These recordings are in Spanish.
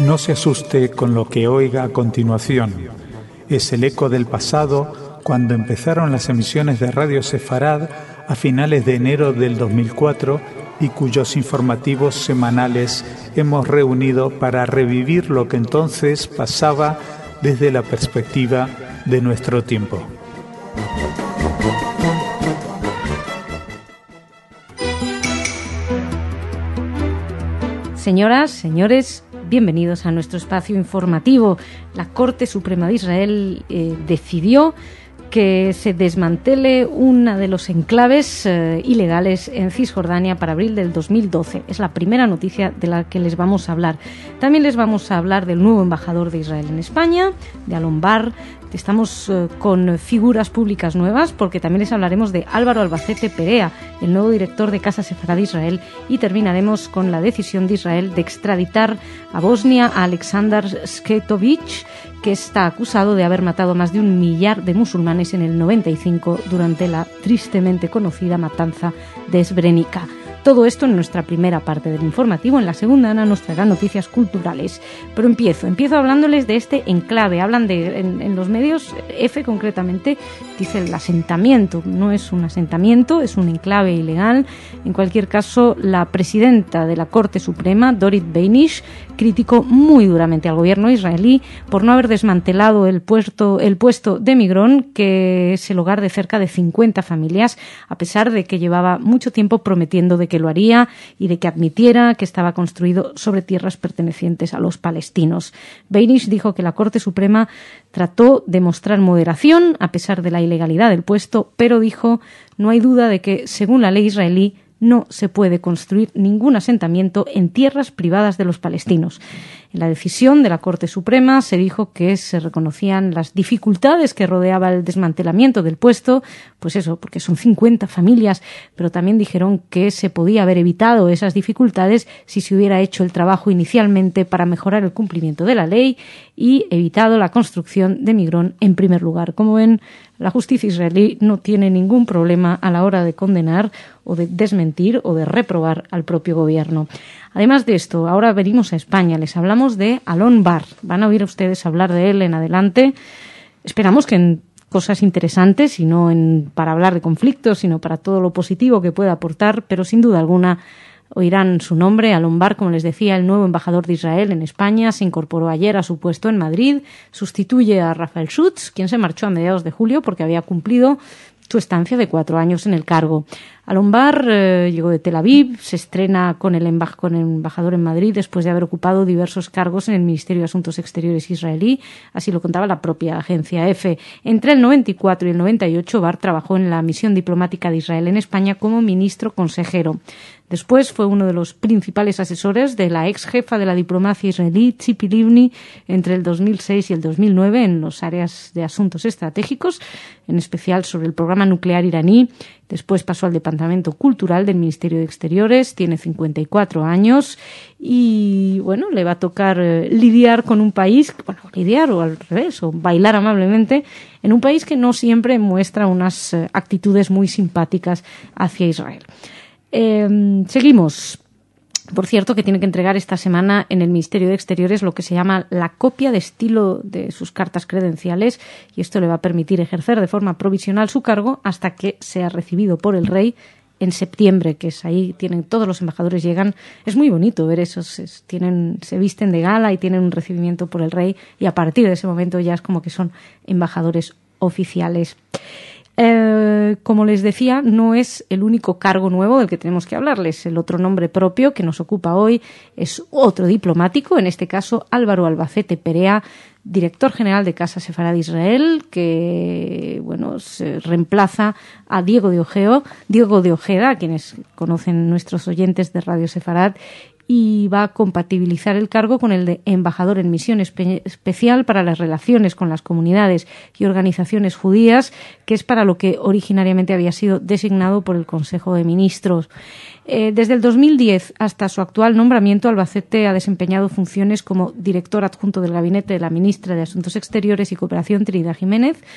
No se asuste con lo que oiga a continuación. Es el eco del pasado cuando empezaron las emisiones de Radio Sefarad a finales de enero del 2004 y cuyos informativos semanales hemos reunido para revivir lo que entonces pasaba desde la perspectiva de nuestro tiempo. Señoras, señores, bienvenidos a nuestro espacio informativo. La Corte Suprema de Israel decidió que se desmantele uno de los enclaves ilegales en Cisjordania para abril del 2012. Es la primera noticia de la que les vamos a hablar. También les vamos a hablar del nuevo embajador de Israel en España, de Alon Bar. Estamos con figuras públicas nuevas porque también les hablaremos de Álvaro Albacete Perea, el nuevo director de Casa Sefarad de Israel, y terminaremos con la decisión de Israel de extraditar a Bosnia a Aleksandar Sketovic, que está acusado de haber matado a más de 1 millar de musulmanes en el 95 durante la tristemente conocida matanza de Srebrenica. Todo esto en nuestra primera parte del informativo. En la segunda, Ana nos traerá noticias culturales. Pero empiezo hablándoles de este enclave. Hablan de, en los medios, EFE concretamente, dice el asentamiento. No es un asentamiento, es un enclave ilegal. En cualquier caso, la presidenta de la Corte Suprema, Dorit Beinish, criticó muy duramente al gobierno israelí por no haber desmantelado el puesto de Migrón, que es el hogar de cerca de 50 familias, a pesar de que llevaba mucho tiempo prometiendo de que lo haría y de que admitiera que estaba construido sobre tierras pertenecientes a los palestinos. Beinish dijo que la Corte Suprema trató de mostrar moderación a pesar de la ilegalidad del puesto, pero dijo: no hay duda de que, según la ley israelí, no se puede construir ningún asentamiento en tierras privadas de los palestinos. En la decisión de la Corte Suprema se dijo que se reconocían las dificultades que rodeaba el desmantelamiento del puesto, pues eso, porque son 50 familias, pero también dijeron que se podía haber evitado esas dificultades si se hubiera hecho el trabajo inicialmente para mejorar el cumplimiento de la ley y evitado la construcción de Migrón en primer lugar. Como ven, la justicia israelí no tiene ningún problema a la hora de condenar o de desmentir o de reprobar al propio gobierno. Además de esto, ahora venimos a España. Les hablamos de Alon Bar. Van a oír ustedes hablar de él en adelante. Esperamos que en cosas interesantes y no para hablar de conflictos, sino para todo lo positivo que pueda aportar, pero sin duda alguna oirán su nombre. Alon Bar, como les decía, el nuevo embajador de Israel en España, se incorporó ayer a su puesto en Madrid, sustituye a Rafael Schutz, quien se marchó a mediados de julio porque había cumplido su estancia de 4 años en el cargo. Alon Bar llegó de Tel Aviv, se estrena con el embajador en Madrid después de haber ocupado diversos cargos en el Ministerio de Asuntos Exteriores israelí, así lo contaba la propia agencia EFE. Entre el 94 y el 98, Bar trabajó en la misión diplomática de Israel en España como ministro consejero. Después fue uno de los principales asesores de la ex jefa de la diplomacia israelí, Tzipi Livni, entre el 2006 y el 2009 en las áreas de asuntos estratégicos, en especial sobre el programa nuclear iraní. Después pasó al Departamento Cultural del Ministerio de Exteriores, tiene 54 años y, bueno, le va a tocar lidiar con un país, lidiar o al revés, o bailar amablemente en un país que no siempre muestra unas actitudes muy simpáticas hacia Israel. Seguimos. Por cierto, que tiene que entregar esta semana en el Ministerio de Exteriores lo que se llama la copia de estilo de sus cartas credenciales, y esto le va a permitir ejercer de forma provisional su cargo hasta que sea recibido por el rey en septiembre, que es ahí, todos los embajadores llegan. Es muy bonito ver eso, se visten de gala y tienen un recibimiento por el rey, y a partir de ese momento ya es como que son embajadores oficiales. Como les decía, no es el único cargo nuevo del que tenemos que hablarles. El otro nombre propio que nos ocupa hoy es otro diplomático, en este caso Álvaro Albacete Perea, director general de Casa Sefarad de Israel, que se reemplaza a Diego de Ojeda, a quienes conocen nuestros oyentes de Radio Sefarad, y va a compatibilizar el cargo con el de embajador en misión especial para las relaciones con las comunidades y organizaciones judías, que es para lo que originariamente había sido designado por el Consejo de Ministros. Desde el 2010 hasta su actual nombramiento, Albacete ha desempeñado funciones como director adjunto del gabinete de la ministra de Asuntos Exteriores y Cooperación, Trinidad Jiménez,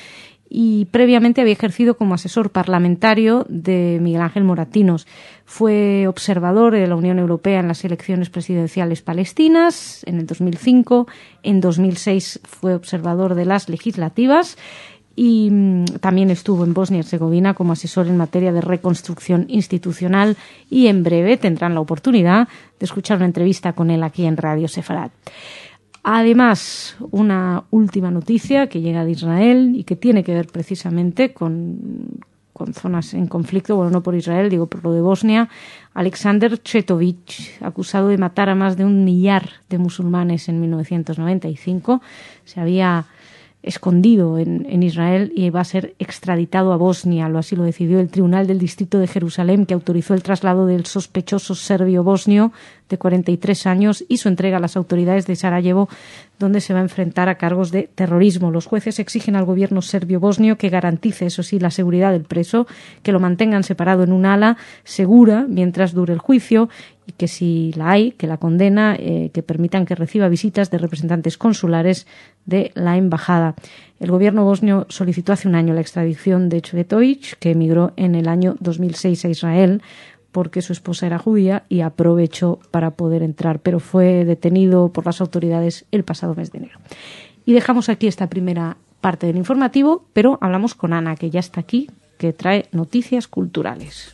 y previamente había ejercido como asesor parlamentario de Miguel Ángel Moratinos. Fue observador de la Unión Europea en las elecciones presidenciales palestinas en el 2005. En 2006 fue observador de las legislativas y también estuvo en Bosnia y Herzegovina como asesor en materia de reconstrucción institucional, y en breve tendrán la oportunidad de escuchar una entrevista con él aquí en Radio Sefarad. Además, una última noticia que llega de Israel y que tiene que ver precisamente con zonas en conflicto, bueno, no por Israel, digo por lo de Bosnia. Alexander Chetovich, acusado de matar a más de 1 millar de musulmanes en 1995, se había escondido en Israel y va a ser extraditado a Bosnia. Así lo decidió el Tribunal del Distrito de Jerusalén, que autorizó el traslado del sospechoso serbio-bosnio de 43 años y su entrega a las autoridades de Sarajevo, donde se va a enfrentar a cargos de terrorismo. Los jueces exigen al gobierno serbio-bosnio que garantice, eso sí, la seguridad del preso, que lo mantengan separado en un ala segura mientras dure el juicio, y que si la hay, que la condena, que permitan que reciba visitas de representantes consulares de la embajada. El gobierno bosnio solicitó hace un año la extradición de Cvetović, que emigró en el año 2006 a Israel porque su esposa era judía y aprovechó para poder entrar, pero fue detenido por las autoridades el pasado mes de enero. Y dejamos aquí esta primera parte del informativo, pero hablamos con Ana, que ya está aquí, que trae noticias culturales.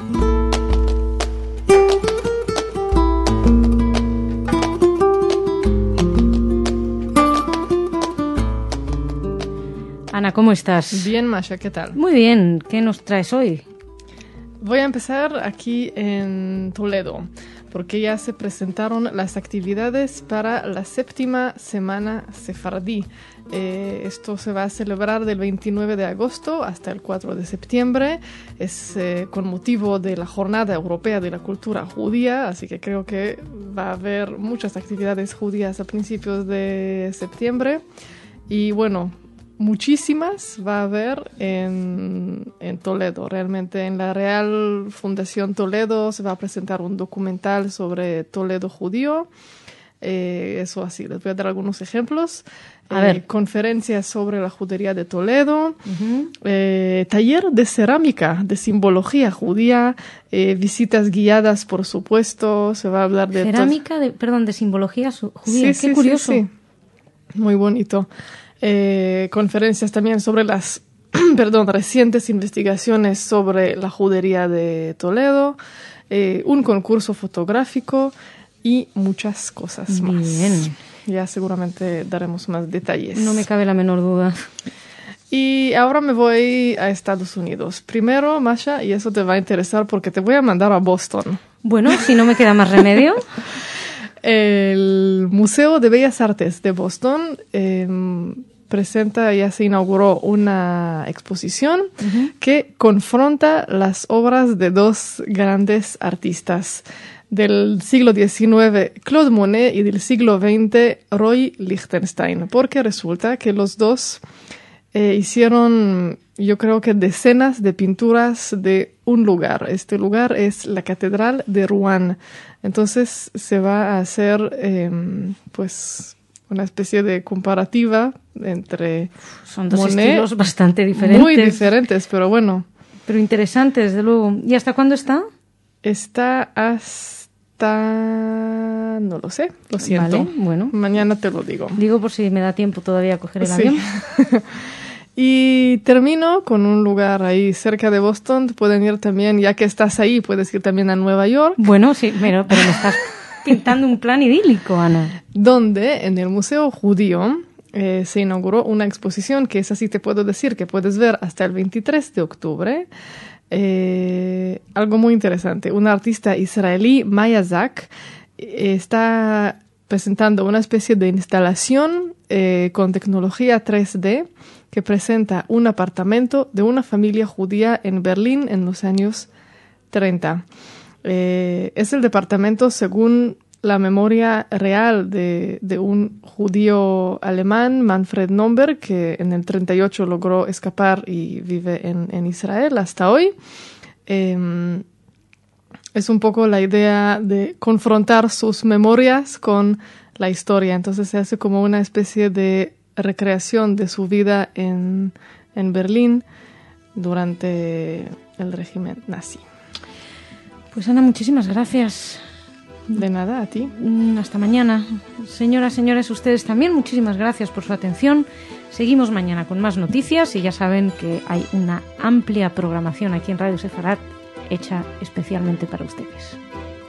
Ana, ¿cómo estás? Bien, Masha, ¿qué tal? Muy bien, ¿qué nos traes hoy? Voy a empezar aquí en Toledo, porque ya se presentaron las actividades para la 7ª Semana Sefardí. Esto se va a celebrar del 29 de agosto hasta el 4 de septiembre. Es con motivo de la Jornada Europea de la Cultura Judía, así que creo que va a haber muchas actividades judías a principios de septiembre. Y bueno, muchísimas va a haber en Toledo. Realmente en la Real Fundación Toledo se va a presentar un documental sobre Toledo judío. Eso así, les voy a dar algunos ejemplos. A ver. Conferencias sobre la judería de Toledo, taller de cerámica, de simbología judía, visitas guiadas, por supuesto. Se va a hablar de cerámica, de simbología judía. Sí, Qué curioso. Sí. Muy bonito. Conferencias también sobre las recientes investigaciones sobre la judería de Toledo, un concurso fotográfico y muchas cosas más. Bien. Ya seguramente daremos más detalles. No me cabe la menor duda. Y ahora me voy a Estados Unidos. Primero, Masha, y eso te va a interesar porque te voy a mandar a Boston. Bueno, si no me queda más remedio. El Museo de Bellas Artes de Boston ya se inauguró una exposición que confronta las obras de dos grandes artistas del siglo XIX, Claude Monet, y del siglo XX, Roy Lichtenstein, porque resulta que los dos hicieron, yo creo que decenas de pinturas de un lugar. Este lugar es la Catedral de Rouen. Entonces se va a hacer una especie de comparativa entre Son dos Monet, estilos bastante diferentes. Muy diferentes, pero bueno. Pero interesantes, desde luego. ¿Y hasta cuándo está? Está hasta... no lo sé, lo siento. Vale, bueno. Mañana te lo digo. Digo por si me da tiempo todavía a coger el avión. Y termino con un lugar ahí cerca de Boston. Pueden ir también, ya que estás ahí, puedes ir también a Nueva York. Bueno, sí, pero me estás pintando un plan idílico, Ana. Donde en el Museo Judío se inauguró una exposición que es así, te puedo decir, que puedes ver hasta el 23 de octubre. Algo muy interesante. Un artista israelí, Maya Zak, está presentando una especie de instalación con tecnología 3D que presenta un apartamento de una familia judía en Berlín en los años 30. Es el departamento, según la memoria real de un judío alemán, Manfred Nomberg, que en el 38 logró escapar y vive en Israel hasta hoy. Es un poco la idea de confrontar sus memorias con la historia. Entonces se hace como una especie de recreación de su vida en en Berlín durante el régimen nazi. Pues Ana, muchísimas gracias. De nada, a ti. Hasta mañana. Señoras, señores, ustedes también, muchísimas gracias por su atención. Seguimos mañana con más noticias y ya saben que hay una amplia programación aquí en Radio Sefarad hecha especialmente para ustedes.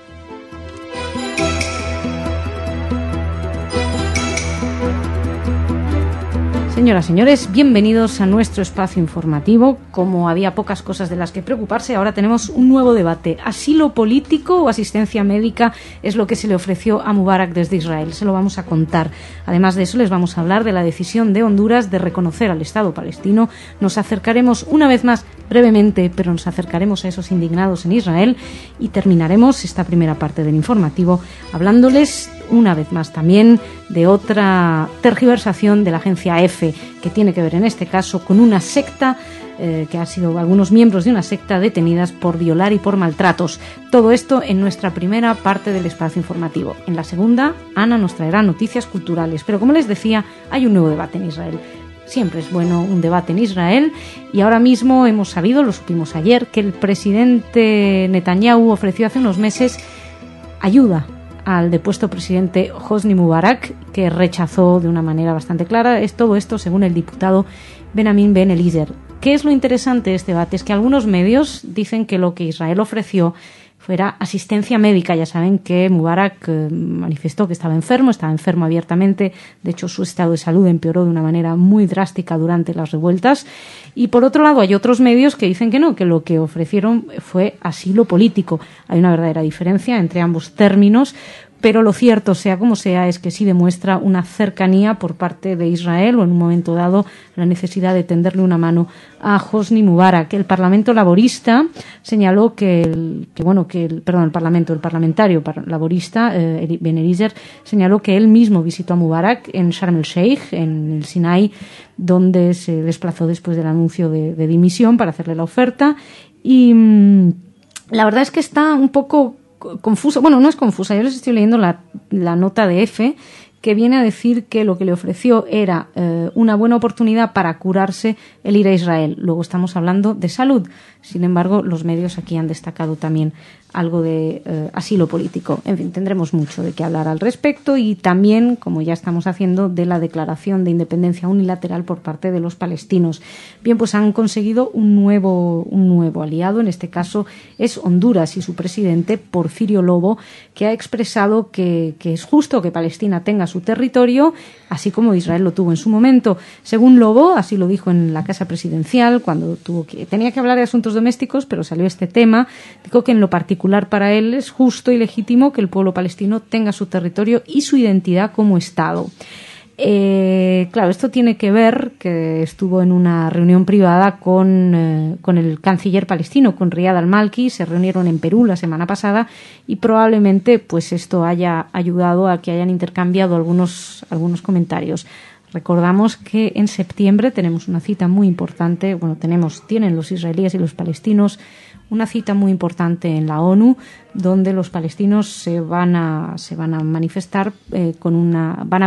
Señoras, señores, bienvenidos a nuestro espacio informativo. Como había pocas cosas de las que preocuparse, ahora tenemos un nuevo debate. ¿Asilo político o asistencia médica es lo que se le ofreció a Mubarak desde Israel? Se lo vamos a contar. Además de eso, les vamos a hablar de la decisión de Honduras de reconocer al Estado palestino. Nos acercaremos una vez más, brevemente, pero nos acercaremos a esos indignados en Israel y terminaremos esta primera parte del informativo hablándoles una vez más también de otra tergiversación de la agencia EFE, que tiene que ver en este caso con una secta que ha sido algunos miembros de una secta detenidas por violar y por maltratos. Todo esto en nuestra primera parte del espacio informativo. En la segunda, Ana nos traerá noticias culturales, pero como les decía, hay un nuevo debate en Israel. Siempre es bueno un debate en Israel y ahora mismo hemos sabido, lo supimos ayer, que el presidente Netanyahu ofreció hace unos meses ayuda al depuesto presidente Hosni Mubarak, que rechazó de una manera bastante clara. Es todo esto según el diputado Benjamin Ben Eliezer. ¿Qué es lo interesante de este debate? Es que algunos medios dicen que lo que Israel ofreció fuera asistencia médica. Ya saben que Mubarak manifestó que estaba enfermo abiertamente. De hecho, su estado de salud empeoró de una manera muy drástica durante las revueltas. Y por otro lado, hay otros medios que dicen que no, que lo que ofrecieron fue asilo político. Hay una verdadera diferencia entre ambos términos, pero lo cierto, sea como sea, es que sí demuestra una cercanía por parte de Israel o en un momento dado la necesidad de tenderle una mano a Hosni Mubarak. El Parlamento laborista señaló el parlamentario laborista Ben Eliezer señaló que él mismo visitó a Mubarak en Sharm el Sheikh, en el Sinai, donde se desplazó después del anuncio de dimisión para hacerle la oferta. Y la verdad es que está un poco confusa. Bueno, no es confusa. Yo les estoy leyendo la nota de EFE, que viene a decir que lo que le ofreció era una buena oportunidad para curarse el ir a Israel. Luego estamos hablando de salud. Sin embargo, los medios aquí han destacado también algo de asilo político. En fin, tendremos mucho de qué hablar al respecto y también, como ya estamos haciendo, de la declaración de independencia unilateral por parte de los palestinos. Bien, pues han conseguido un nuevo aliado. En este caso es Honduras y su presidente, Porfirio Lobo, que ha expresado que es justo que Palestina tenga su territorio, así como Israel lo tuvo en su momento. Según Lobo, así lo dijo en la Casa Presidencial, cuando tenía que hablar de asuntos domésticos, pero salió este tema, dijo que en lo particular para él es justo y legítimo que el pueblo palestino tenga su territorio y su identidad como Estado. Claro, esto tiene que ver que estuvo en una reunión privada con el canciller palestino, con Riyad al-Malki. Se reunieron en Perú la semana pasada y probablemente pues esto haya ayudado a que hayan intercambiado algunos comentarios. Recordamos que en septiembre tenemos una cita muy importante, tienen los israelíes y los palestinos una cita muy importante en la ONU, donde los palestinos se van a manifestar van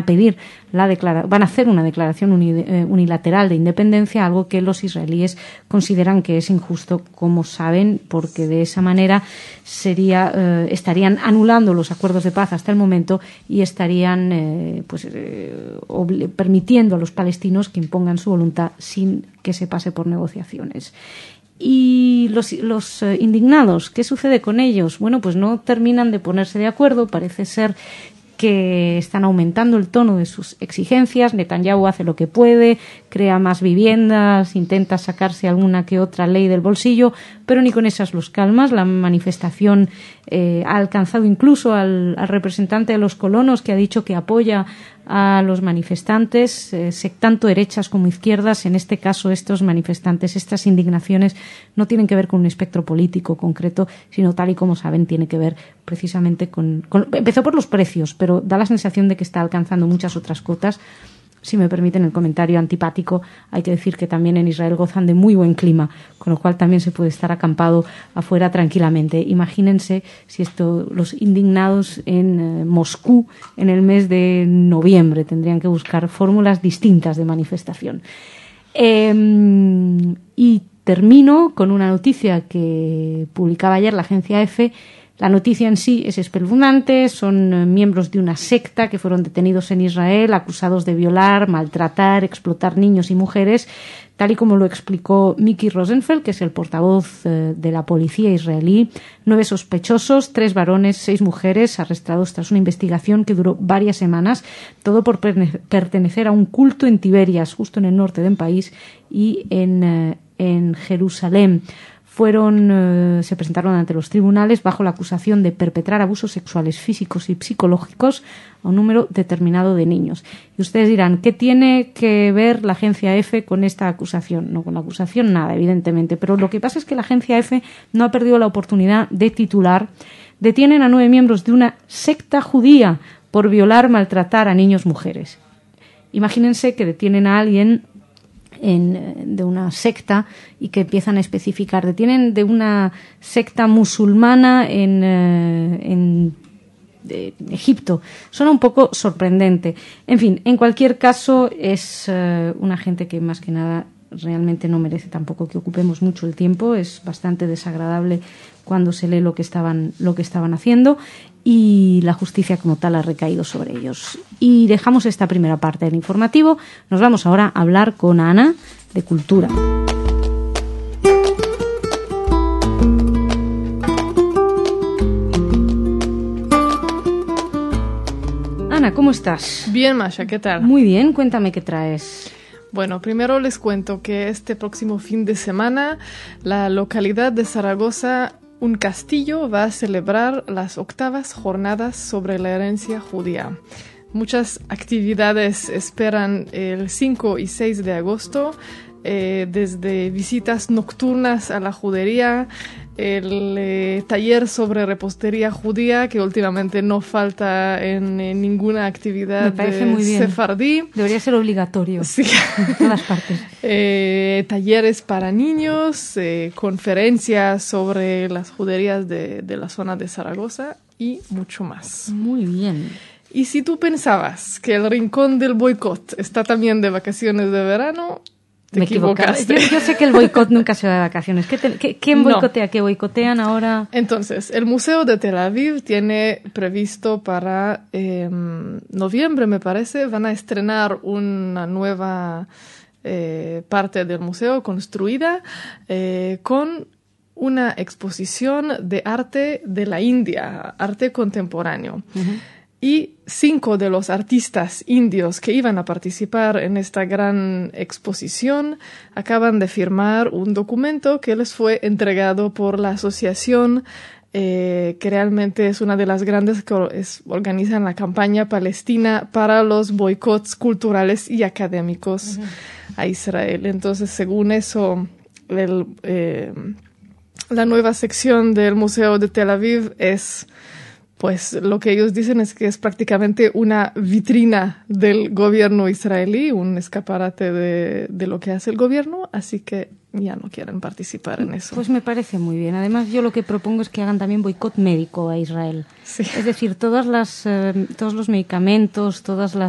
a hacer una declaración unilateral de independencia, algo que los israelíes consideran que es injusto, como saben, porque de esa manera estarían anulando los acuerdos de paz hasta el momento y estarían permitiendo a los palestinos que impongan su voluntad sin que se pase por negociaciones. Y los indignados, ¿qué sucede con ellos? Bueno, pues no terminan de ponerse de acuerdo. Parece ser que están aumentando el tono de sus exigencias. Netanyahu hace lo que puede, crea más viviendas, intenta sacarse alguna que otra ley del bolsillo, pero ni con esas los calmas. La manifestación ha alcanzado incluso al representante de los colonos, que ha dicho que apoya a los manifestantes, tanto derechas como izquierdas. En este caso, estos manifestantes, estas indignaciones no tienen que ver con un espectro político concreto, sino, tal y como saben, tiene que ver precisamente con empezó por los precios, pero da la sensación de que está alcanzando muchas otras cotas. Si me permiten el comentario antipático, hay que decir que también en Israel gozan de muy buen clima, con lo cual también se puede estar acampado afuera tranquilamente. Imagínense si los indignados en Moscú en el mes de noviembre tendrían que buscar fórmulas distintas de manifestación. Y termino con una noticia que publicaba ayer la agencia EFE. La noticia en sí es espeluznante. Son miembros de una secta que fueron detenidos en Israel, acusados de violar, maltratar, explotar niños y mujeres, tal y como lo explicó Miki Rosenfeld, que es el portavoz de la policía israelí. 9 sospechosos, 3 varones, 6 mujeres, arrestados tras una investigación que duró varias semanas, todo por pertenecer a un culto en Tiberias, justo en el norte del país, y en Jerusalén. Se presentaron ante los tribunales bajo la acusación de perpetrar abusos sexuales físicos y psicológicos a un número determinado de niños. Y ustedes dirán, ¿qué tiene que ver la agencia EFE con esta acusación? No, con la acusación nada, evidentemente. Pero lo que pasa es que la agencia EFE no ha perdido la oportunidad de titular: detienen a 9 miembros de una secta judía por violar, maltratar a niños, mujeres. Imagínense que detienen a alguien de una secta y que empiezan a especificar. Detienen de una secta musulmana en Egipto. Suena un poco sorprendente. En fin, en cualquier caso, es una gente que más que nada realmente no merece tampoco que ocupemos mucho el tiempo. Es bastante desagradable cuando se lee lo que estaban haciendo, y la justicia como tal ha recaído sobre ellos. Y dejamos esta primera parte del informativo. Nos vamos ahora a hablar con Ana de Cultura. Ana, ¿cómo estás? Bien, Masha, ¿qué tal? Muy bien, cuéntame qué traes. Bueno, primero les cuento que este próximo fin de semana la localidad de Zaragoza, un castillo, va a celebrar las 8ª jornadas sobre la herencia judía. Muchas actividades esperan el 5 y 6 de agosto, desde visitas nocturnas a la judería, el taller sobre repostería judía, que últimamente no falta en ninguna actividad sefardí. Debería ser obligatorio. Sí. En todas partes. Talleres para niños, conferencias sobre las juderías de la zona de Zaragoza y mucho más. Muy bien. Y si tú pensabas que el Rincón del Boicot está también de vacaciones de verano, te equivocaste. Yo sé que el boicot nunca se va de vacaciones. ¿Quién boicotea? ¿Qué boicotean ahora? Entonces, el Museo de Tel Aviv tiene previsto para noviembre, me parece, van a estrenar una nueva parte del museo construida con una exposición de arte de la India, arte contemporáneo. Uh-huh. Y 5 de los artistas indios que iban a participar en esta gran exposición acaban de firmar un documento que les fue entregado por la asociación que realmente es una de las grandes que organizan la campaña palestina para los boicots culturales y académicos uh-huh. a Israel. Entonces, según eso, la nueva sección del Museo de Tel Aviv es... Pues lo que ellos dicen es que es prácticamente una vitrina del gobierno israelí, un escaparate de lo que hace el gobierno, así que ya no quieren participar en eso. Pues me parece muy bien. Además, yo lo que propongo es que hagan también boicot médico a Israel. Sí. Es decir, todos los medicamentos,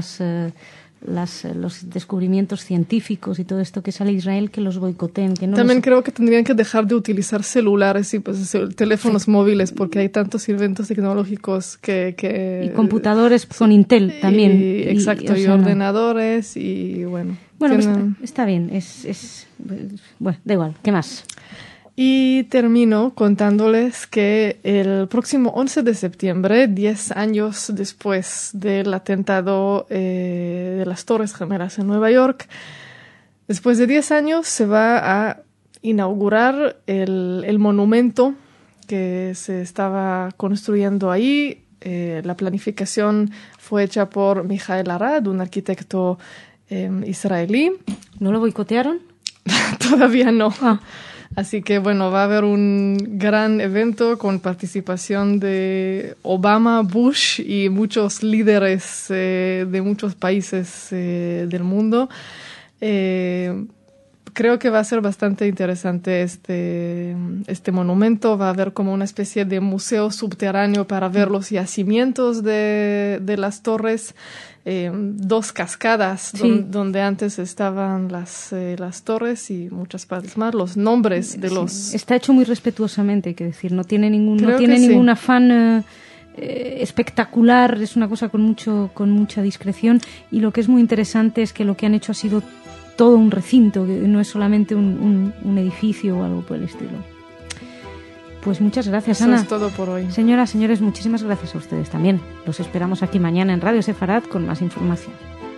los descubrimientos científicos y todo esto que sale de Israel, que los boicoteen. También creo que tendrían que dejar de utilizar celulares y teléfonos móviles, porque hay tantos inventos tecnológicos que y computadores con Intel también. Exacto, y ordenadores y bueno. Bueno, pues está bien. Bueno, da igual. ¿Qué más? Y termino contándoles que el próximo 11 de septiembre, 10 años después del atentado de las Torres Gemelas en Nueva York, después de 10 años se va a inaugurar el monumento que se estaba construyendo ahí. La planificación fue hecha por Mijael Arad, un arquitecto israelí. ¿No lo boicotearon? Todavía no. Así que, bueno, va a haber un gran evento con participación de Obama, Bush y muchos líderes de muchos países del mundo. creo que va a ser bastante interesante este monumento. Va a haber como una especie de museo subterráneo para ver los yacimientos de las torres. 2 cascadas donde antes estaban las torres y muchas partes más, los nombres de los... Está hecho muy respetuosamente, hay que decir, no tiene ningún afán espectacular, es una cosa con mucha discreción, y lo que es muy interesante es que lo que han hecho ha sido todo un recinto, que no es solamente un edificio o algo por el estilo. Pues muchas gracias, Ana. Eso es todo por hoy. Señoras, señores, muchísimas gracias a ustedes también. Los esperamos aquí mañana en Radio Sefarad con más información.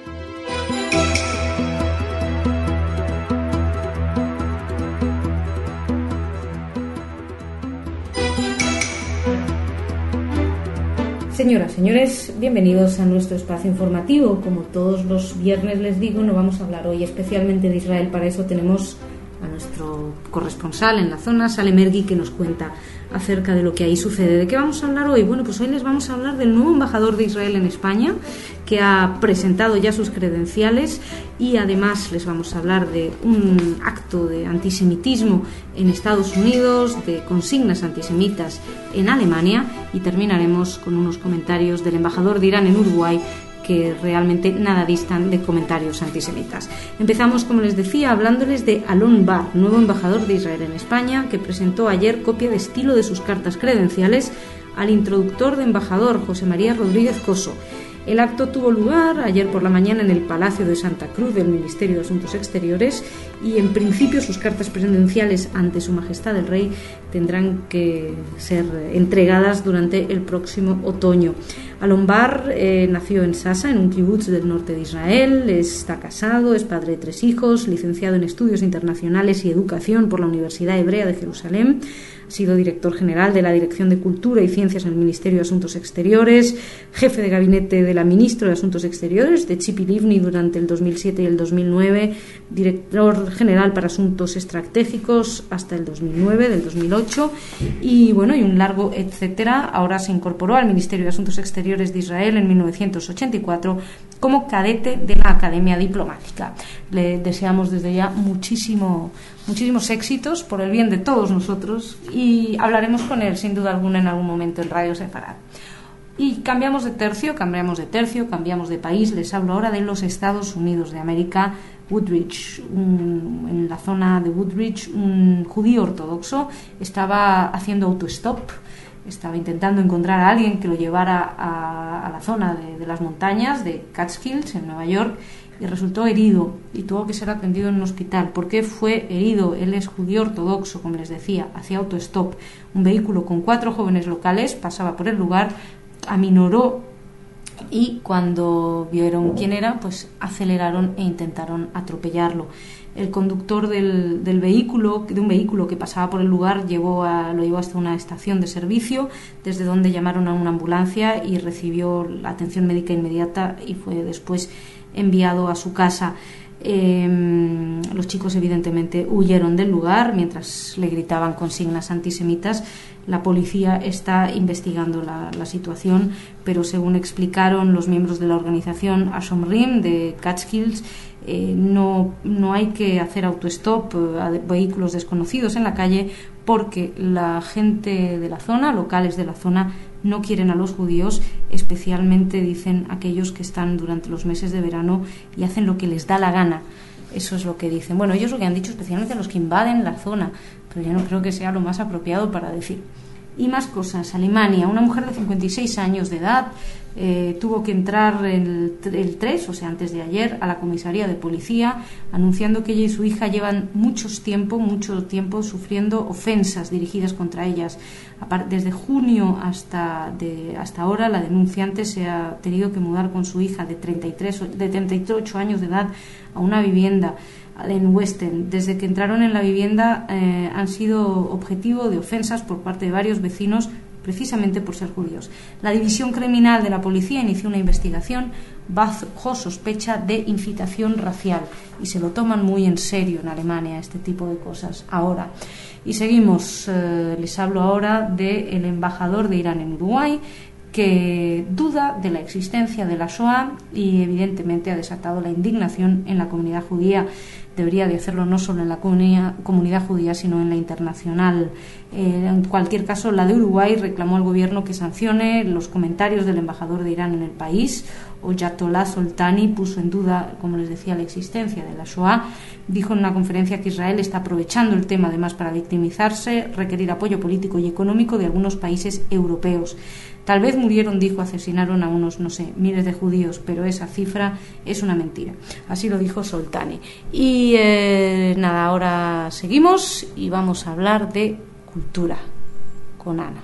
Señoras, señores, bienvenidos a nuestro espacio informativo. Como todos los viernes les digo, no vamos a hablar hoy especialmente de Israel. Para eso tenemos a nuestro corresponsal en la zona, Salem Ergi, que nos cuenta acerca de lo que ahí sucede. ¿De qué vamos a hablar hoy? Bueno, pues hoy les vamos a hablar del nuevo embajador de Israel en España, que ha presentado ya sus credenciales, y además les vamos a hablar de un acto de antisemitismo en Estados Unidos, de consignas antisemitas en Alemania, y terminaremos con unos comentarios del embajador de Irán en Uruguay, que realmente nada distan de comentarios antisemitas. Empezamos, como les decía, hablándoles de Alon Bar, nuevo embajador de Israel en España, que presentó ayer copia de estilo de sus cartas credenciales al introductor de embajador, José María Rodríguez Coso. El acto tuvo lugar ayer por la mañana en el Palacio de Santa Cruz del Ministerio de Asuntos Exteriores, y en principio sus cartas credenciales ante Su Majestad el Rey tendrán que ser entregadas durante el próximo otoño. Alon Bar nació en Sasa, en un kibutz del norte de Israel, está casado, es padre de 3 hijos, licenciado en Estudios Internacionales y Educación por la Universidad Hebrea de Jerusalén. Ha sido director general de la Dirección de Cultura y Ciencias en el Ministerio de Asuntos Exteriores, jefe de gabinete de la ministra de Asuntos Exteriores de Tzipi Livni durante el 2007 y el 2009, director general para Asuntos Estratégicos hasta el 2009, del 2008, y bueno, y un largo etcétera. Ahora se incorporó al Ministerio de Asuntos Exteriores de Israel en 1984 como cadete de la Academia Diplomática. Le deseamos desde ya muchísimos éxitos por el bien de todos nosotros, y hablaremos con él sin duda alguna en algún momento en Radio Sefarad. Y cambiamos de tercio, cambiamos de país. Les hablo ahora de los Estados Unidos de América. Woodridge, en la zona de Woodridge, un judío ortodoxo estaba haciendo autostop, estaba intentando encontrar a alguien que lo llevara a la zona de las montañas de Catskills en Nueva York, y resultó herido y tuvo que ser atendido en un hospital. ¿Por qué fue herido? Él es judío ortodoxo, como les decía, hacía autostop. Un vehículo con 4 jóvenes locales pasaba por el lugar, aminoró, y cuando vieron quién era, pues aceleraron e intentaron atropellarlo. El conductor de un vehículo que pasaba por el lugar lo llevó hasta una estación de servicio, desde donde llamaron a una ambulancia y recibió la atención médica inmediata, y fue después enviado a su casa. Los chicos evidentemente huyeron del lugar mientras le gritaban consignas antisemitas. La policía está investigando la situación, pero según explicaron los miembros de la organización Ashomrim de Catskills, no hay que hacer autostop a vehículos desconocidos en la calle, porque la gente de la zona, locales de la zona, no quieren a los judíos, especialmente, dicen, aquellos que están durante los meses de verano y hacen lo que les da la gana. Eso es lo que dicen. Bueno, ellos lo que han dicho, especialmente los que invaden la zona, pero yo no creo que sea lo más apropiado para decir. Y más cosas. Alemania, una mujer de 56 años de edad tuvo que entrar el 3, o sea, antes de ayer, a la comisaría de policía, anunciando que ella y su hija llevan mucho tiempo sufriendo ofensas dirigidas contra ellas. Desde junio hasta ahora, la denunciante se ha tenido que mudar con su hija de 38 años de edad a una vivienda en West End. Desde que entraron en la vivienda han sido objetivo de ofensas por parte de varios vecinos, precisamente por ser judíos. La división criminal de la policía inició una investigación bajo sospecha de incitación racial, y se lo toman muy en serio en Alemania este tipo de cosas ahora. Y seguimos. Les hablo ahora del embajador de Irán en Uruguay, que duda de la existencia de la Shoah y evidentemente ha desatado la indignación en la comunidad judía. debería de hacerlo no solo en la comunidad judía, sino en la internacional. En cualquier caso, la de Uruguay reclamó al gobierno que sancione los comentarios del embajador de Irán en el país. Oyatollah Soltani puso en duda, como les decía, la existencia de la Shoah. Dijo en una conferencia que Israel está aprovechando el tema además para victimizarse, requerir apoyo político y económico de algunos países europeos. Tal vez murieron, dijo, asesinaron a unos, no sé, miles de judíos, pero esa cifra es una mentira. Así lo dijo Soltani. Y nada, ahora seguimos y vamos a hablar de cultura con Ana.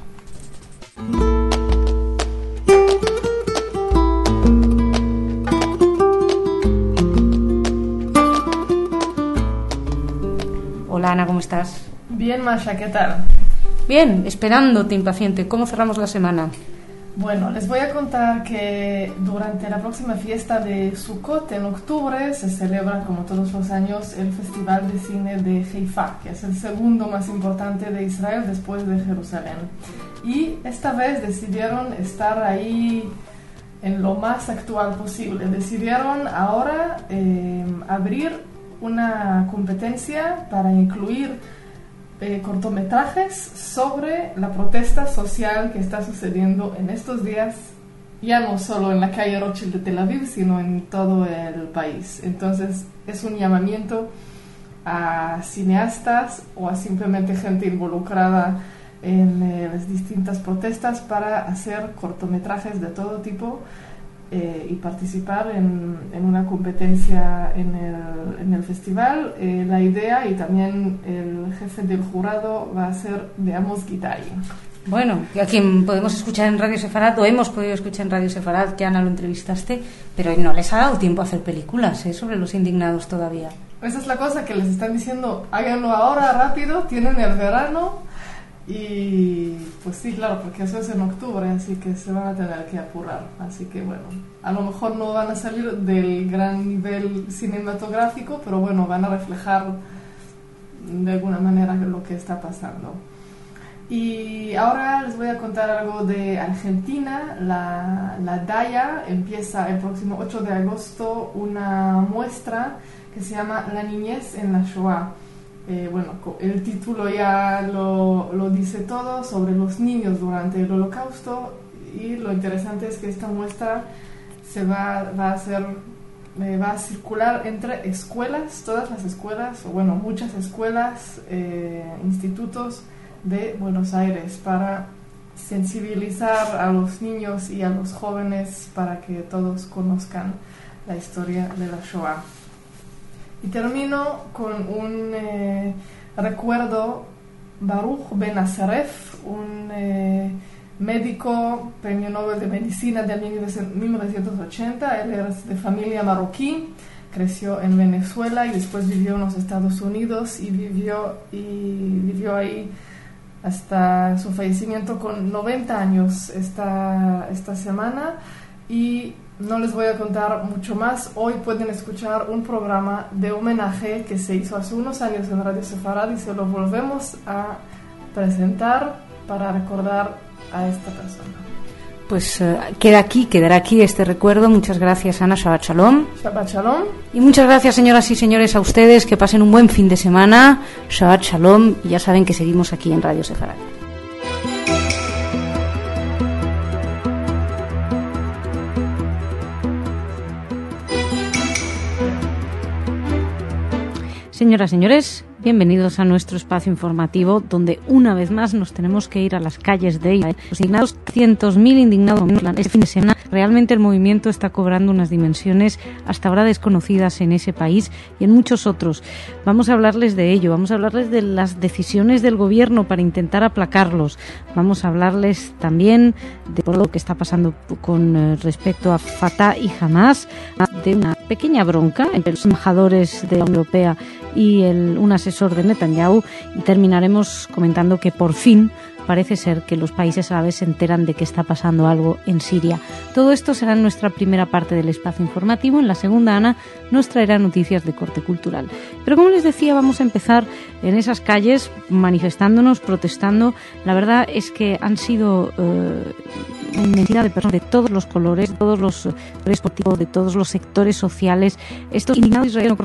Hola Ana, ¿cómo estás? Bien, Masha, ¿qué tal? Bien, esperándote impaciente. ¿Cómo cerramos la semana? Bueno, les voy a contar que durante la próxima fiesta de Sukkot, en octubre, se celebra, como todos los años, el Festival de Cine de Haifa, que es el segundo más importante de Israel después de Jerusalén. Y esta vez decidieron estar ahí en lo más actual posible. Decidieron ahora abrir una competencia para incluir cortometrajes sobre la protesta social que está sucediendo en estos días, ya no solo en la calle Rothschild de Tel Aviv, sino en todo el país. Entonces es un llamamiento a cineastas o a simplemente gente involucrada en las distintas protestas para hacer cortometrajes de todo tipo y participar en una competencia en el festival. La idea, y también el jefe del jurado, va a ser de Amos Gitai. Bueno, a quien podemos escuchar en Radio Sefarad, o hemos podido escuchar en Radio Sefarad, que Ana lo entrevistaste, pero no les ha dado tiempo a hacer películas sobre los indignados todavía. Esa es la cosa, que les están diciendo, háganlo ahora, rápido, tienen el verano. Y pues sí, claro, porque eso es en octubre, así que se van a tener que apurar. Así que bueno, a lo mejor no van a salir del gran nivel cinematográfico, pero bueno, van a reflejar de alguna manera lo que está pasando. Y ahora les voy a contar algo de Argentina. La DAIA empieza el próximo 8 de agosto una muestra que se llama La niñez en la Shoah. Bueno, el título ya lo dice todo, sobre los niños durante el Holocausto, y lo interesante es que esta muestra va a circular entre escuelas, todas las escuelas, o bueno, muchas escuelas, institutos de Buenos Aires, para sensibilizar a los niños y a los jóvenes para que todos conozcan la historia de la Shoah. Y termino con un recuerdo. Baruch Ben Azaref, un médico, premio Nobel de Medicina de 1980. Él es de familia marroquí, creció en Venezuela y después vivió en los Estados Unidos y vivió ahí hasta su fallecimiento con 90 años esta semana. Y no les voy a contar mucho más. Hoy pueden escuchar un programa de homenaje que se hizo hace unos años en Radio Sefarad y se lo volvemos a presentar para recordar a esta persona. Pues quedará aquí este recuerdo. Muchas gracias, Ana. Shabbat Shalom. Shabbat Shalom. Y muchas gracias, señoras y señores, a ustedes. Que pasen un buen fin de semana. Shabbat Shalom. Y ya saben que seguimos aquí en Radio Sefarad. Señoras y señores, bienvenidos a nuestro espacio informativo, donde una vez más nos tenemos que ir a las calles de Israel. Los indignados, cientos mil indignados este fin de semana. Realmente el movimiento está cobrando unas dimensiones hasta ahora desconocidas en ese país y en muchos otros. Vamos a hablarles de ello, vamos a hablarles de las decisiones del gobierno para intentar aplacarlos. Vamos a hablarles también de todo lo que está pasando con respecto a Fatah y Hamas, de una pequeña bronca entre los embajadores de la Unión Europea y un asesor de Netanyahu, y terminaremos comentando que por fin parece ser que los países árabes se enteran de que está pasando algo en Siria. Todo esto será en nuestra primera parte del espacio informativo. En la segunda, Ana nos traerá noticias de corte cultural. Pero como les decía, vamos a empezar en esas calles manifestándonos, protestando. La verdad es que han sido una inmensidad de personas de todos los colores, de todos los sectores políticos, de todos los sectores sociales. Estos indignados israelíes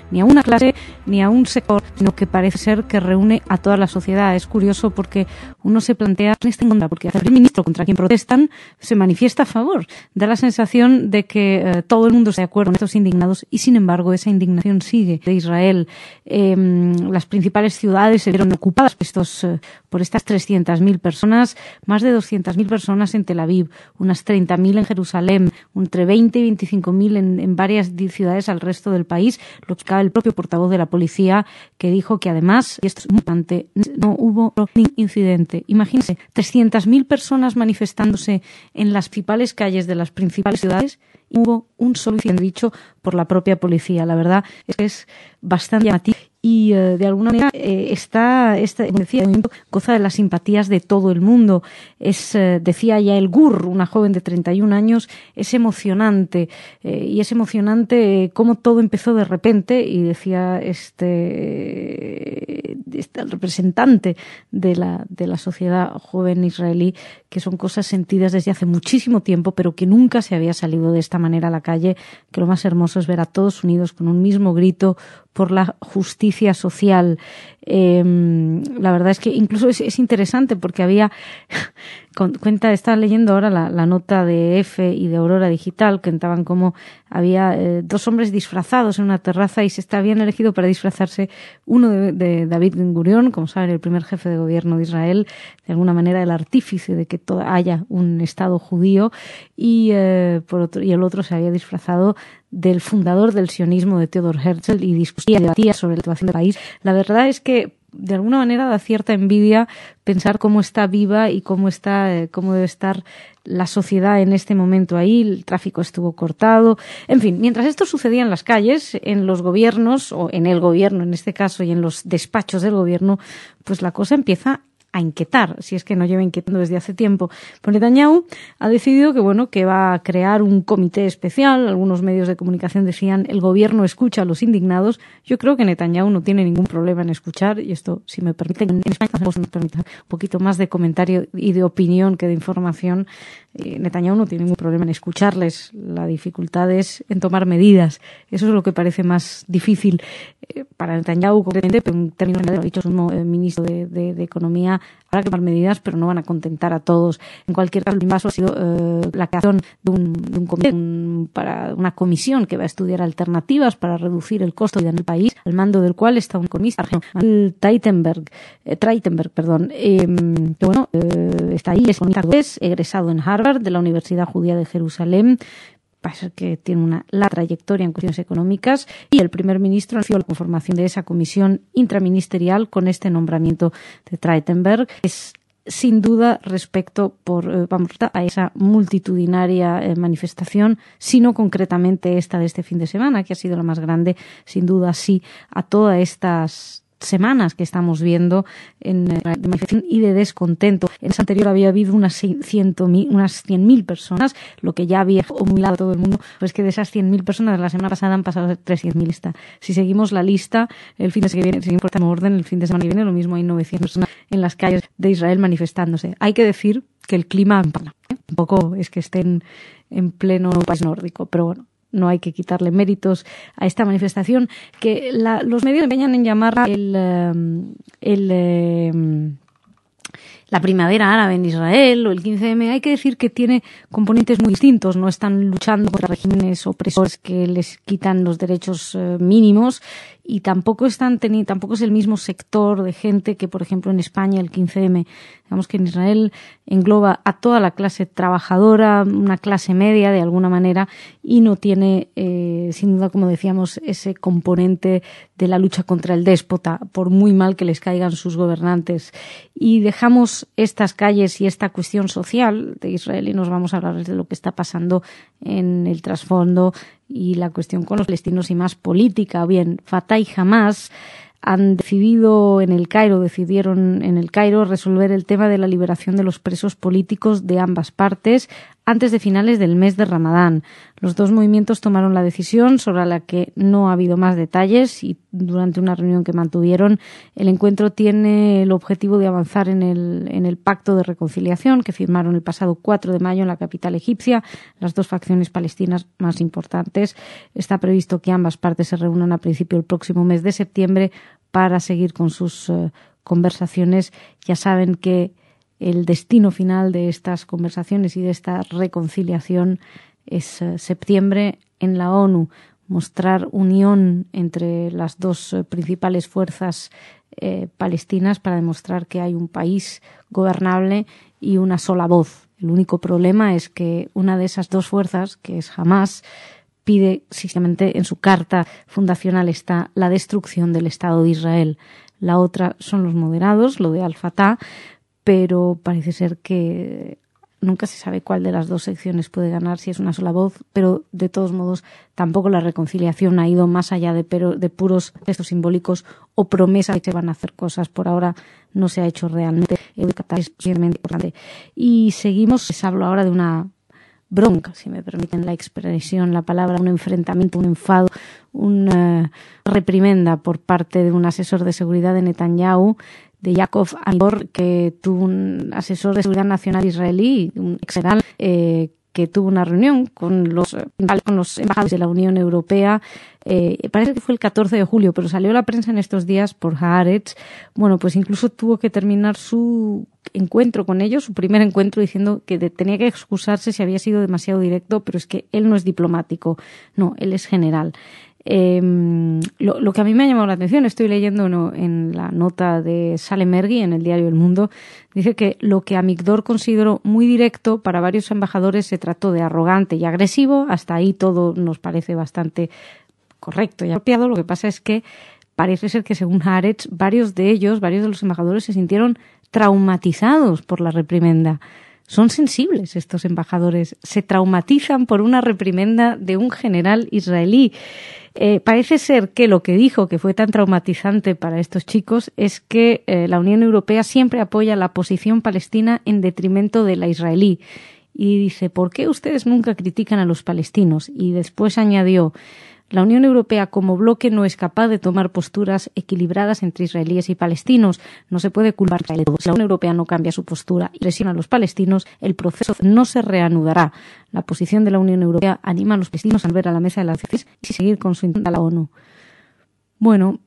ni a una clase ni a un sector, sino que parece ser que reúne a toda la sociedad. Es curioso porque uno se plantea quién está en contra, porque el primer ministro contra quien protestan se manifiesta a favor. Da la sensación de que todo el mundo está de acuerdo con estos indignados y, sin embargo, esa indignación sigue de Israel. Las principales ciudades se vieron ocupadas por estas 300.000 personas, más de 200.000 personas en Tel Aviv, unas 30.000 en Jerusalén, entre 20 y 25.000 en varias ciudades al resto del país, lo explicaba el propio portavoz de la policía, que dijo que además, y esto es muy importante, no hubo ningún incidente. Imagínense, 300.000 personas manifestándose en las principales calles de las principales ciudades y hubo un solo incidente dicho por la propia policía. La verdad es que es bastante llamativo. Y de alguna manera este movimiento goza de las simpatías de todo el mundo. Decía Yael Gur, una joven de 31 años, es emocionante. Y es emocionante cómo todo empezó de repente, y decía el representante de la sociedad joven israelí, que son cosas sentidas desde hace muchísimo tiempo, pero que nunca se había salido de esta manera a la calle, que lo más hermoso es ver a todos unidos con un mismo grito por la justicia social. La verdad es que incluso es interesante porque estaba leyendo ahora la nota de EFE y de Aurora Digital, que contaban cómo había dos hombres disfrazados en una terraza y habían elegido para disfrazarse uno de David Ben Gurión, como saben, el primer jefe de gobierno de Israel, de alguna manera el artífice de que haya un Estado judío, y el otro se había disfrazado del fundador del sionismo, de Theodor Herzl, y debatía sobre la situación del país. La verdad es que de alguna manera da cierta envidia pensar cómo está viva y cómo debe estar la sociedad en este momento ahí. El tráfico estuvo cortado. En fin, mientras esto sucedía en las calles, en los gobiernos, o en el gobierno en este caso, y en los despachos del gobierno, pues la cosa empieza a inquietar, si es que no lleva inquietando desde hace tiempo. Pues Netanyahu ha decidido que va a crear un comité especial. Algunos medios de comunicación decían el gobierno escucha a los indignados. Yo creo que Netanyahu no tiene ningún problema en escuchar, y esto, si me permiten, en España nos permite un poquito más de comentario y de opinión que de información. Netanyahu no tiene ningún problema en escucharles. La dificultad es en tomar medidas. Eso es lo que parece más difícil para Netanyahu, concretamente, pero en términos generales, lo ha dicho su ministro de Economía, habrá que tomar medidas, pero no van a contentar a todos. En cualquier caso, el primer paso ha sido la creación de un comité, para una comisión que va a estudiar alternativas para reducir el costo de vida en el país, al mando del cual está un economista, Treitenberg, está ahí, es egresado en Harvard, de la Universidad Judía de Jerusalén. Pasa que tiene una larga trayectoria en cuestiones económicas, y el primer ministro anunció la conformación de esa comisión intraministerial con este nombramiento de Treitenberg. Es sin duda respecto a esa multitudinaria manifestación, sino concretamente esta de este fin de semana, que ha sido la más grande, sin duda sí, a todas estas semanas que estamos viendo de manifestación y de descontento. En esa anterior había habido unas 100.000 personas, lo que ya había humillado a todo el mundo. Pues que de esas 100.000 personas, la semana pasada han pasado a ser 300.000. Si seguimos la lista, el fin de semana que viene, seguimos por este orden, el fin de semana que viene, lo mismo, hay 900 personas en las calles de Israel manifestándose. Hay que decir que el clima tampoco es que estén en pleno país nórdico, pero bueno, no hay que quitarle méritos a esta manifestación que los medios empeñan en llamar la primavera árabe en Israel o el 15M. Hay que decir que tiene componentes muy distintos. No están luchando contra regímenes opresores que les quitan los derechos mínimos, y tampoco es el mismo sector de gente que, por ejemplo, en España el 15M. Digamos que en Israel engloba a toda la clase trabajadora, una clase media de alguna manera, y no tiene, sin duda, como decíamos, ese componente de la lucha contra el déspota, por muy mal que les caigan sus gobernantes. Y dejamos estas calles y esta cuestión social de Israel y nos vamos a hablar de lo que está pasando en el trasfondo y la cuestión con los palestinos y más política. Bien, Fatah y Hamas decidieron en el Cairo resolver el tema de la liberación de los presos políticos de ambas partes. antes de finales del mes de Ramadán. Los dos movimientos tomaron la decisión sobre la que no ha habido más detalles y durante una reunión que mantuvieron, el encuentro tiene el objetivo de avanzar en el pacto de reconciliación que firmaron el pasado 4 de mayo en la capital egipcia, las dos facciones palestinas más importantes. Está previsto que ambas partes se reúnan a principio del próximo mes de septiembre para seguir con sus conversaciones. Ya saben que el destino final de estas conversaciones y de esta reconciliación es septiembre en la ONU, mostrar unión entre las dos principales fuerzas palestinas para demostrar que hay un país gobernable y una sola voz. El único problema es que una de esas dos fuerzas, que es Hamás, pide, simplemente en su carta fundacional está la destrucción del Estado de Israel. La otra son los moderados, lo de Al-Fatah, pero parece ser que nunca se sabe cuál de las dos secciones puede ganar, si es una sola voz, pero de todos modos tampoco la reconciliación ha ido más allá de puros gestos simbólicos o promesas de que van a hacer cosas. Por ahora no se ha hecho realmente. El Qatar es realmente importante. Y seguimos, les hablo ahora de una bronca, si me permiten la expresión, la palabra, un enfrentamiento, un enfado, una reprimenda por parte de un asesor de seguridad de Netanyahu, de Yaakov Amor, que tuvo un asesor de seguridad nacional israelí, un ex-general, que tuvo una reunión con los embajadores de la Unión Europea. Parece que fue el 14 de julio, pero salió a la prensa en estos días por Haaretz. Bueno, pues incluso tuvo que terminar su encuentro con ellos, su primer encuentro, diciendo que tenía que excusarse si había sido demasiado directo, pero es que él no es diplomático, no, él es general. Lo que a mí me ha llamado la atención, estoy leyendo en la nota de Salem Ergi en el diario El Mundo, dice que lo que Amigdor consideró muy directo para varios embajadores se trató de arrogante y agresivo. Hasta ahí todo nos parece bastante correcto y apropiado. Lo que pasa es que parece ser que, según Haaretz, varios de los embajadores se sintieron traumatizados por la reprimenda. Son sensibles estos embajadores, se traumatizan por una reprimenda de un general israelí. Parece ser que lo que dijo que fue tan traumatizante para estos chicos es que la Unión Europea siempre apoya la posición palestina en detrimento de la israelí. Y dice, ¿por qué ustedes nunca critican a los palestinos? Y después añadió, la Unión Europea como bloque no es capaz de tomar posturas equilibradas entre israelíes y palestinos. No se puede culpar a todos. Si la Unión Europea no cambia su postura y presiona a los palestinos, el proceso no se reanudará. La posición de la Unión Europea anima a los palestinos a volver a la mesa de las negociaciones y seguir con su intento a la ONU. Bueno,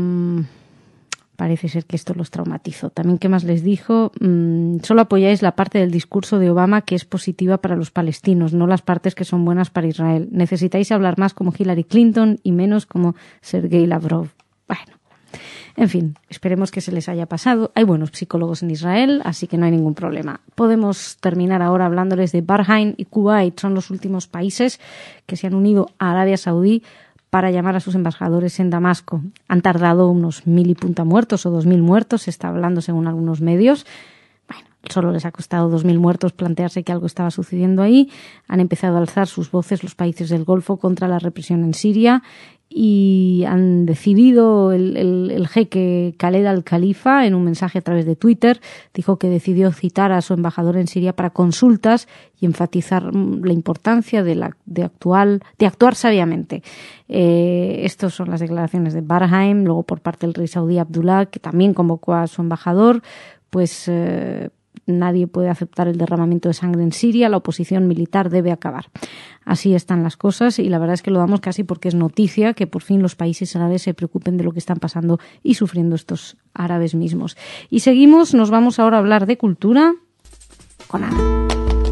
parece ser que esto los traumatizó. También, ¿qué más les dijo? Solo apoyáis la parte del discurso de Obama que es positiva para los palestinos, no las partes que son buenas para Israel. Necesitáis hablar más como Hillary Clinton y menos como Sergei Lavrov. Bueno, en fin, esperemos que se les haya pasado. Hay buenos psicólogos en Israel, así que no hay ningún problema. Podemos terminar ahora hablándoles de Bahrein y Kuwait. Son los últimos países que se han unido a Arabia Saudí para llamar a sus embajadores en Damasco. Han tardado unos 1.000 y punta muertos o 2.000 muertos, se está hablando según algunos medios. Bueno, solo les ha costado 2.000 muertos plantearse que algo estaba sucediendo ahí. Han empezado a alzar sus voces los países del Golfo contra la represión en Siria y han decidido, el jeque Khaled al-Khalifa, en un mensaje a través de Twitter, dijo que decidió citar a su embajador en Siria para consultas y enfatizar la importancia de actuar sabiamente. Estas son las declaraciones de Bahrein. Luego, por parte del rey saudí Abdullah, que también convocó a su embajador, pues nadie puede aceptar el derramamiento de sangre en Siria, la oposición militar debe acabar. Así están las cosas y la verdad es que lo damos casi porque es noticia que por fin los países árabes se preocupen de lo que están pasando y sufriendo estos árabes mismos. Y seguimos, nos vamos ahora a hablar de cultura con Ana.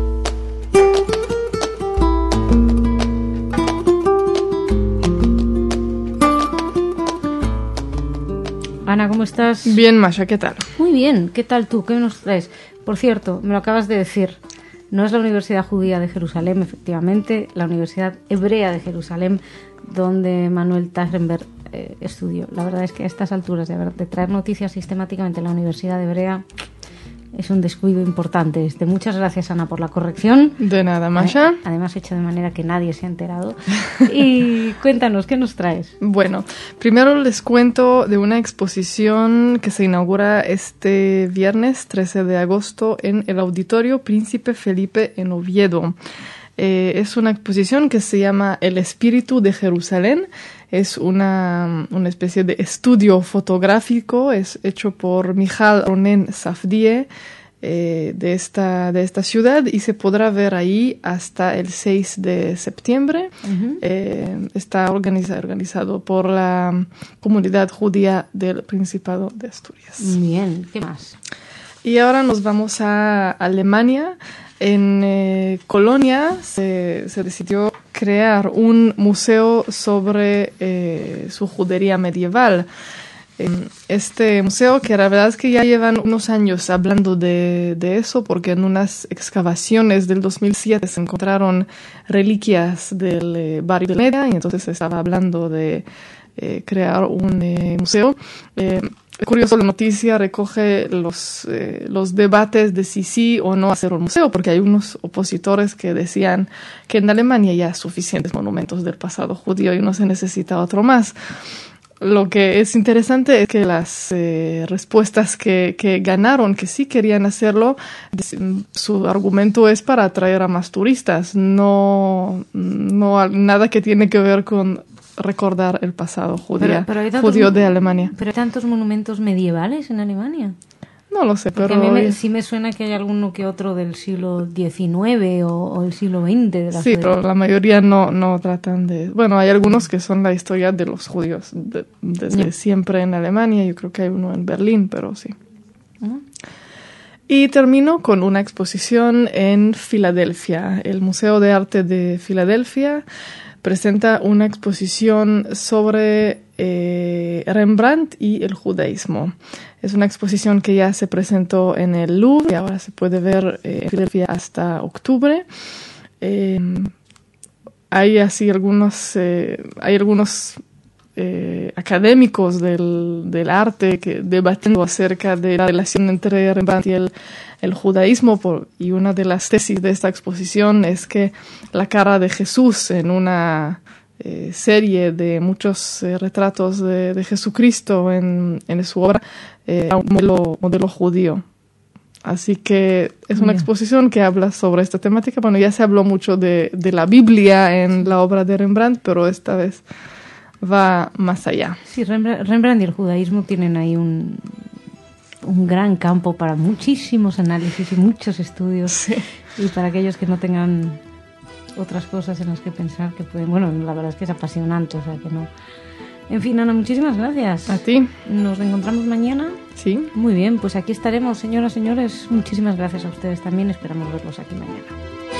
Ana, ¿cómo estás? Bien, Masha, ¿qué tal? Muy bien, ¿qué tal tú? ¿Qué nos traes? Por cierto, me lo acabas de decir, no es la Universidad Judía de Jerusalén, efectivamente, la Universidad Hebrea de Jerusalén, donde Manuel Tagrenberg estudió. La verdad es que a estas alturas de traer noticias sistemáticamente en la Universidad Hebrea, Es un descuido importante este. Muchas gracias, Ana, por la corrección. De nada, Masha. Además, hecho de manera que nadie se ha enterado. Y cuéntanos, ¿qué nos traes? Bueno, primero les cuento de una exposición que se inaugura este viernes 13 de agosto en el Auditorio Príncipe Felipe en Oviedo. Es una exposición que se llama El Espíritu de Jerusalén. Es una especie de estudio fotográfico, es hecho por Michal Ronen Safdie de esta ciudad y se podrá ver ahí hasta el 6 de septiembre. Uh-huh. Está organizado por la comunidad judía del Principado de Asturias. Bien, ¿qué más? Y ahora nos vamos a Alemania. En Colonia se decidió crear un museo sobre su judería medieval. Este museo, que la verdad es que ya llevan unos años hablando de eso, porque en unas excavaciones del 2007 se encontraron reliquias del barrio de Media, y entonces se estaba hablando de crear un museo. Curioso, la noticia recoge los debates de si sí o no hacer un museo, porque hay unos opositores que decían que en Alemania ya hay suficientes monumentos del pasado judío y no se necesita otro más. Lo que es interesante es que las respuestas que ganaron, que sí querían hacerlo, su argumento es para atraer a más turistas, no nada que tiene que ver con recordar el pasado judío de Alemania. ¿Pero hay tantos monumentos medievales en Alemania? No lo sé, porque pero... sí me suena que hay alguno que otro del siglo XIX o el siglo XX. Sí, pero la mayoría no tratan de... Bueno, hay algunos que son la historia de los judíos desde siempre en Alemania. Yo creo que hay uno en Berlín, pero sí. Uh-huh. Y termino con una exposición en Filadelfia. El Museo de Arte de Filadelfia presenta una exposición sobre Rembrandt y el judaísmo. Es una exposición que ya se presentó en el Louvre y ahora se puede ver en Filadelfia hasta octubre. Hay algunos académicos del arte que debatiendo acerca de la relación entre Rembrandt y el judaísmo, y una de las tesis de esta exposición es que la cara de Jesús en una serie de muchos retratos de Jesucristo en su obra era un modelo judío. Así que es una exposición que habla sobre esta temática. Bueno, ya se habló mucho de la Biblia en la obra de Rembrandt, pero esta vez va más allá. Sí, Rembrandt y el judaísmo tienen ahí un gran campo para muchísimos análisis y muchos estudios. Sí. Y para aquellos que no tengan otras cosas en las que pensar, que pueden... Bueno, la verdad es que es apasionante, o sea que no... En fin, Ana, muchísimas gracias. A ti. ¿Nos encontramos mañana? Sí. Muy bien, pues aquí estaremos, señoras, señores. Muchísimas gracias a ustedes también. Esperamos verlos aquí mañana.